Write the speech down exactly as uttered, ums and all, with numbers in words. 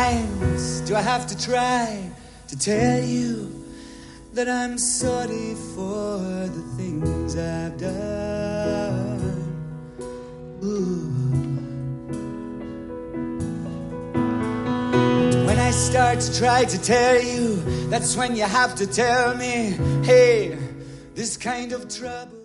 times do I have to try to tell you that I'm sorry for the things I've done? Ooh. When I start to try to tell you, that's when you have to tell me, hey, this kind of trouble